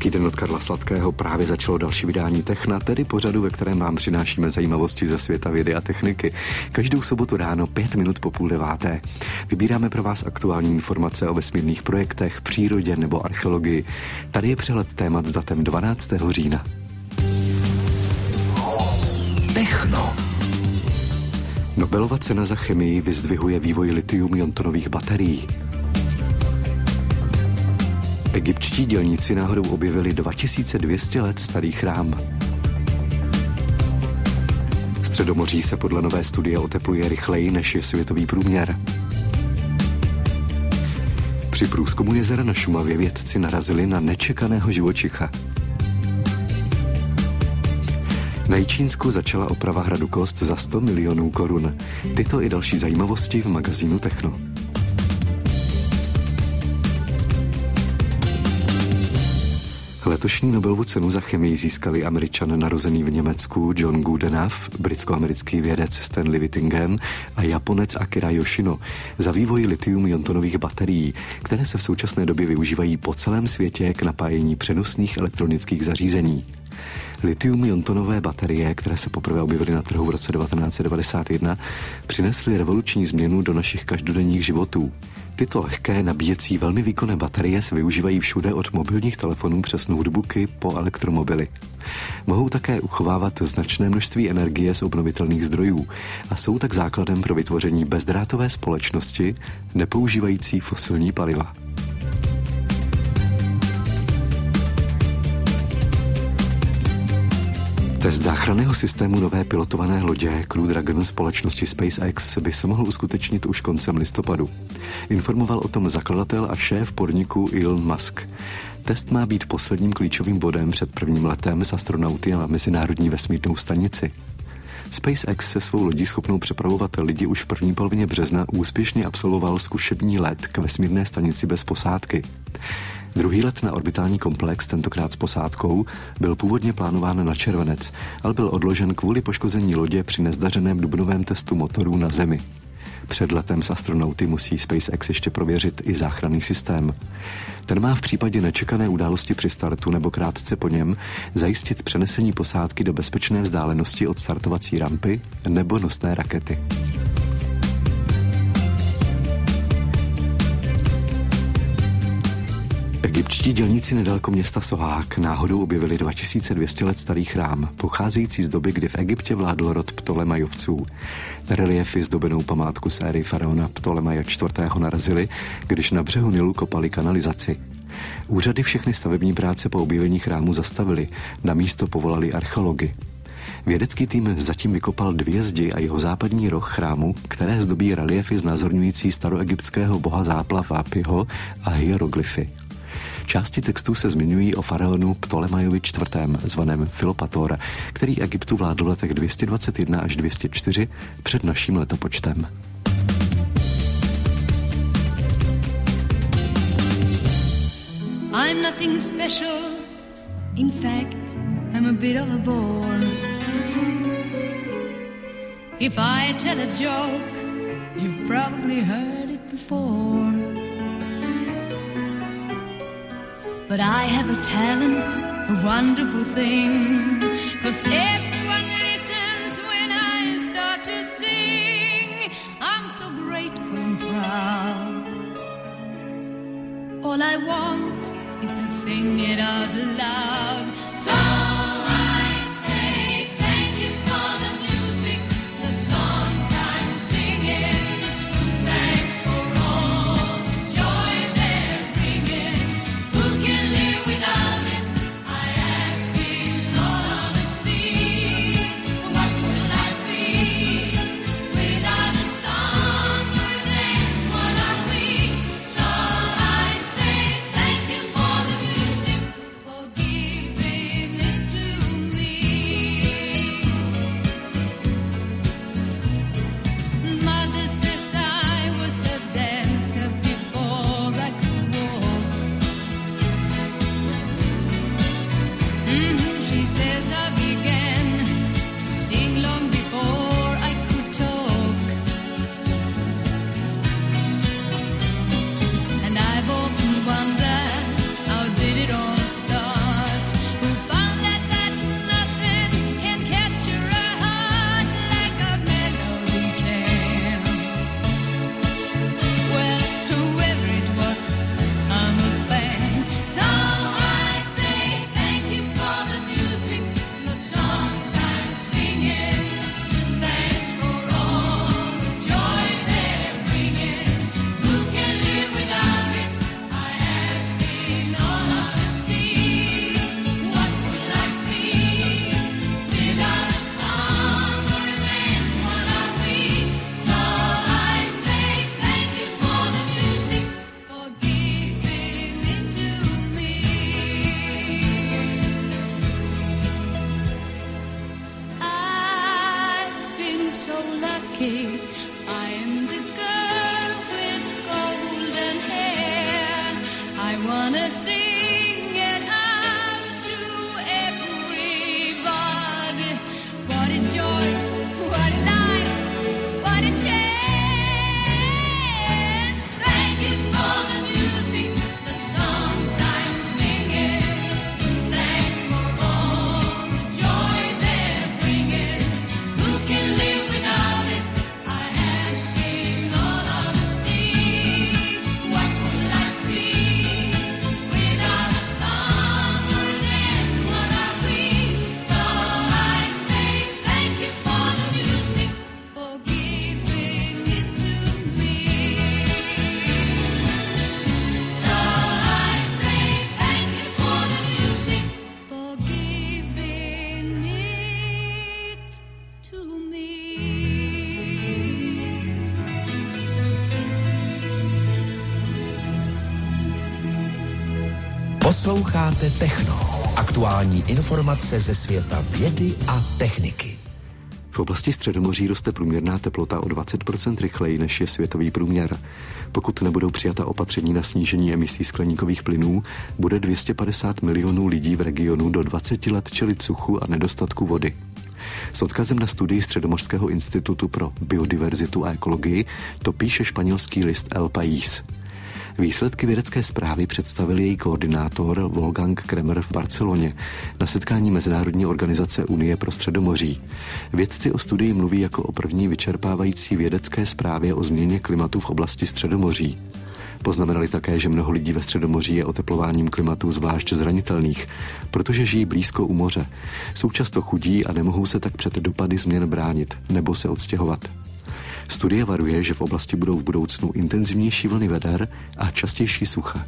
Hezký den od Karla Sladkého, právě začalo další vydání Techna, tedy pořadu, ve kterém vám přinášíme zajímavosti ze světa vědy a techniky. Každou sobotu ráno 5 minut po 8:30. Vybíráme pro vás aktuální informace o vesmírných projektech, přírodě nebo archeologii. Tady je přehled témat s datem 12. října. Techno. Nobelova cena za chemii vyzdvihuje vývoj lithium-iontonových baterií. Egyptští dělníci náhodou objevili 2200 let starý chrám. Středomoří se podle nové studie otepluje rychleji, než je světový průměr. Při průzkumu jezera na Šumavě vědci narazili na nečekaného živočicha. Na Jičínsku začala oprava hradu Kost za 100 milionů korun. Tyto i další zajímavosti v magazínu Techno. Letošní Nobelovu cenu za chemii získali Američan narozený v Německu John Goodenough, britsko-americký vědec Stanley Whittingham a Japonec Akira Yoshino za vývoj lithium-iontonových baterií, které se v současné době využívají po celém světě k napájení přenosných elektronických zařízení. Lithium-iontonové baterie, které se poprvé objevily na trhu v roce 1991, přinesly revoluční změnu do našich každodenních životů. Tyto lehké, nabíjecí, velmi výkonné baterie se využívají všude od mobilních telefonů přes notebooky po elektromobily. Mohou také uchovávat značné množství energie z obnovitelných zdrojů a jsou tak základem pro vytvoření bezdrátové společnosti nepoužívající fosilní paliva. Test záchranného systému nové pilotované lodě Crew Dragon společnosti SpaceX by se mohl uskutečnit už koncem listopadu. Informoval o tom zakladatel a šéf podniku Elon Musk. Test má být posledním klíčovým bodem před prvním letem s astronauty na mezinárodní vesmírnou stanici. SpaceX se svou lodí schopnou přepravovat lidi už v první polovině března úspěšně absolvoval zkušební let k vesmírné stanici bez posádky. Druhý let na orbitální komplex, tentokrát s posádkou, byl původně plánován na červenec, ale byl odložen kvůli poškození lodě při nezdařeném dubnovém testu motorů na Zemi. Před letem s astronauty musí SpaceX ještě prověřit i záchranný systém. Ten má v případě nečekané události při startu nebo krátce po něm zajistit přenesení posádky do bezpečné vzdálenosti od startovací rampy nebo nosné rakety. Egyptští dělníci nedaleko města Sohák náhodou objevili 2200 let starý chrám, pocházející z doby, kdy v Egyptě vládl rod Ptolemajovců. Reliefy zdobenou památku z éry faraona Ptolemaje IV. Narazili, když na břehu Nilu kopali kanalizaci. Úřady všechny stavební práce po objevení chrámu zastavili, na místo povolali archeology. Vědecký tým zatím vykopal 2 zdi a jeho západní roh chrámu, které zdobí reliefy znázorňující staroegyptského boha záplav Apiho a hieroglyfy. Části textů se zmiňují o faraonu Ptolemajovi IV., zvaném Filopator, který Egyptu vládl v letech 221 až 204 před naším letopočtem. I'm nothing special, in fact, I'm a bit of a bore. If I tell a joke, you've probably heard it before. But I have a talent, a wonderful thing, 'cause everyone listens when I start to sing. I'm so grateful and proud. All I want is to sing it out loud. So I say thank you for the music, the songs I'm singing. Thanks for all the joy they're bringing. Who can live without it? I ask in all honesty. What would life be without a song or a dance? What are we? So I say thank you for the music, for giving it. gonna sing it out to everybody. What a joy, what a life, what a chance. Thank you for the music, the songs I'm singing. Thanks for all the joy they're bringing. Who can live without it? I ask in all honesty. What would life be without a song or a dance? What are we? So I say thank you for the music, for giving it to me. So I say thank you for the music, for giving it to me. Posloucháte Techno. Aktuální informace ze světa vědy a techniky. V oblasti Středomoří roste průměrná teplota o 20% rychleji, než je světový průměr. Pokud nebudou přijata opatření na snížení emisí skleníkových plynů, bude 250 milionů lidí v regionu do 20 let čelit suchu a nedostatku vody. S odkazem na studii Středomořského institutu pro biodiverzitu a ekologii to píše španělský list El País. Výsledky vědecké zprávy představil její koordinátor Wolfgang Kremer v Barceloně na setkání Mezinárodní organizace Unie pro Středomoří. Vědci o studii mluví jako o první vyčerpávající vědecké zprávě o změně klimatu v oblasti Středomoří. Poznamenali také, že mnoho lidí ve Středomoří je oteplováním klimatu zvlášť zranitelných, protože žijí blízko u moře. Jsou často chudí a nemohou se tak před dopady změn bránit nebo se odstěhovat. Studie varuje, že v oblasti budou v budoucnu intenzivnější vlny veder a častější sucha.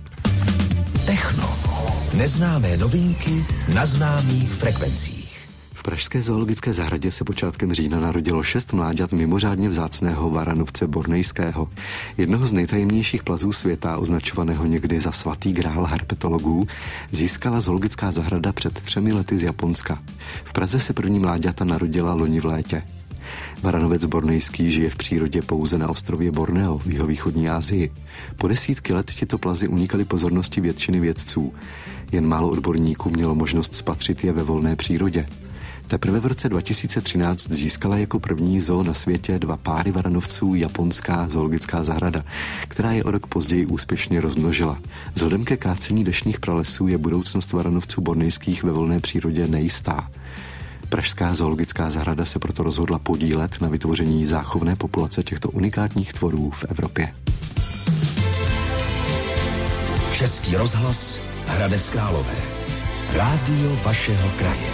Techno. Neznámé novinky na známých frekvencích. V pražské zoologické zahradě se počátkem října narodilo 6 mláďat mimořádně vzácného varanovce bornejského, jednoho z nejtajemnějších plazů světa, označovaného někdy za svatý grál herpetologů, získala zoologická zahrada před 3 lety z Japonska. V Praze se první mláďata narodila loni v létě. Varanovec bornejský žije v přírodě pouze na ostrově Borneo v jihovýchodní Asii. Po desítky let tyto plazy unikaly pozornosti většiny vědců. Jen málo odborníků mělo možnost spatřit je ve volné přírodě. Teprve v roce 2013 získala jako první zoo na světě 2 páry varanovců japonská zoologická zahrada, která je o rok později úspěšně rozmnožila. Vzhledem ke kácení deštných pralesů je budoucnost varanovců bornejských ve volné přírodě nejistá. Pražská zoologická zahrada se proto rozhodla podílet na vytvoření záchovné populace těchto unikátních tvorů v Evropě. Český rozhlas, Hradec Králové. Rádio vašeho kraje.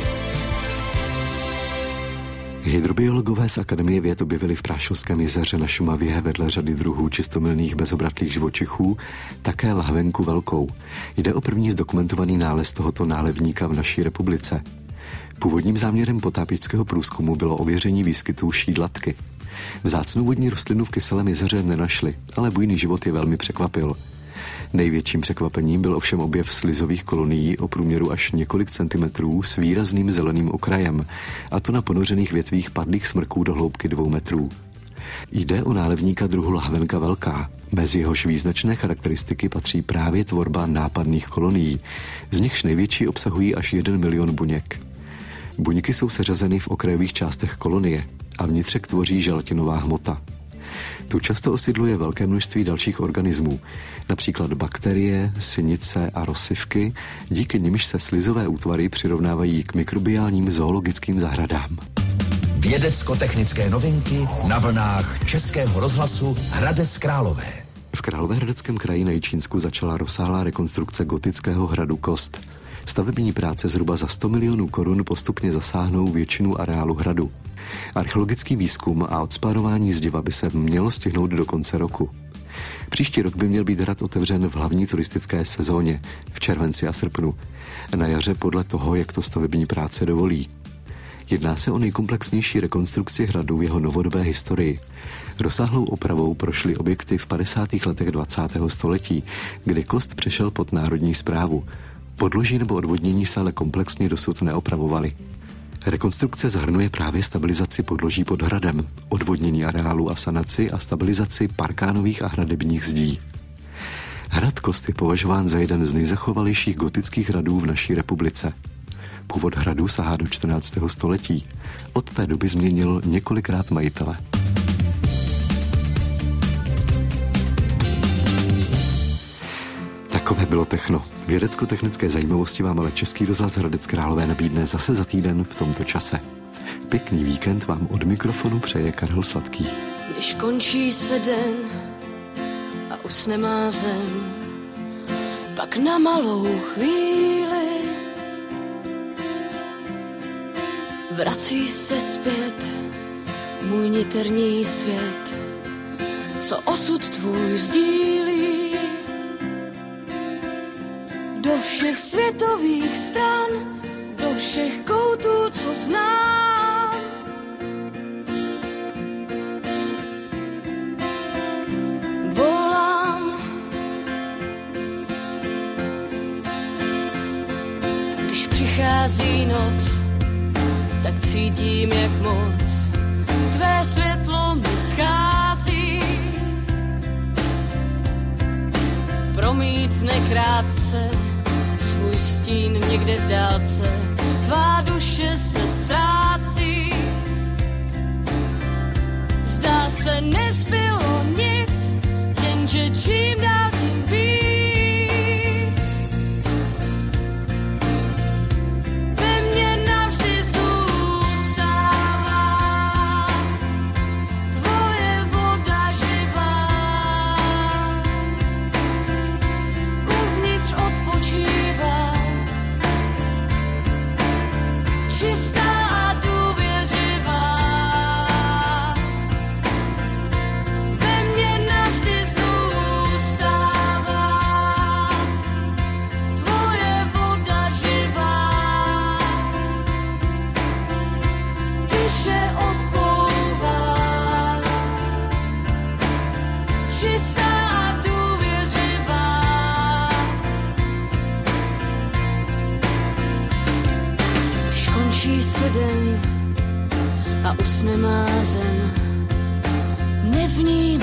Hydrobiologové z Akademie věd objevili v Prášovském jezeře na Šumavě vedle řady druhů čistomilných bezobratlých živočichů také lahvenku velkou. Jde o první zdokumentovaný nález tohoto nálevníka v naší republice. Původním záměrem potápěčského průzkumu bylo ověření výskytu šídlatky. Vzácnou vodní rostlinu v kyselém jezeře nenašli, ale bujný život je velmi překvapil. Největším překvapením byl ovšem objev slizových kolonií o průměru až několik centimetrů s výrazným zeleným okrajem, a to na ponořených větvích padlých smrků do hloubky 2 metrů. Jde o nálevníka druhu lahvenka velká. Mezi jehož význačné charakteristiky patří právě tvorba nápadných kolonií, z nichž největší obsahují až 1 milion buněk. Buňky jsou seřazeny v okrajových částech kolonie a vnitřek tvoří želatinová hmota. Tu často osidluje velké množství dalších organismů, například bakterie, sinice a rozsivky, díky nimž se slizové útvary přirovnávají k mikrobiálním zoologickým zahradám. Vědecko-technické novinky na vlnách Českého rozhlasu Hradec Králové. V Královéhradeckém kraji na Jičínsku začala rozsáhlá rekonstrukce gotického hradu Kost. Stavební práce zhruba za 100 milionů korun postupně zasáhnou většinu areálu hradu. Archeologický výzkum a odspárování zdiva by se mělo stihnout do konce roku. Příští rok by měl být hrad otevřen v hlavní turistické sezóně, v červenci a srpnu. Na jaře podle toho, jak to stavební práce dovolí. Jedná se o nejkomplexnější rekonstrukci hradu v jeho novodobé historii. Rozsáhlou opravou prošly objekty v 50. letech 20. století, kdy Kost přešel pod národní správu. Podloží nebo odvodnění se ale komplexně dosud neopravovaly. Rekonstrukce zahrnuje právě stabilizaci podloží pod hradem, odvodnění areálu a sanaci a stabilizaci parkánových a hradebních zdí. Hrad Kost je považován za jeden z nejzachovalejších gotických hradů v naší republice. Původ hradu sahá do 14. století. Od té doby změnil několikrát majitele. Takové bylo techno. Vědecko-technické zajímavosti vám ale Český rozhlas Hradec Králové nabídne zase za týden v tomto čase. Pěkný víkend vám od mikrofonu přeje Karel Sladký. Když končí se den a usne má zem, pak na malou chvíli vrací se zpět můj niterní svět, co osud tvůj sdílí. Do všech světových stran, do všech koutů, co znám. Volám, když přichází noc, tak cítím, jak moc tvé světlo mi schází. Promítne krátce svůj stín někde v dálce, tvá duše se ztrácí. Zdá se, nezbylo nic, jenže čím dál tím víc. Ve mně navždy zůstává tvoje voda živá. Uvnitř odpočívá čistá a důvěřivá. Ve mně navždy zůstává tvoje voda živá. Tiše odplouvá čistá a důvěřivá. Když končí se den a usne má zem, nevnímám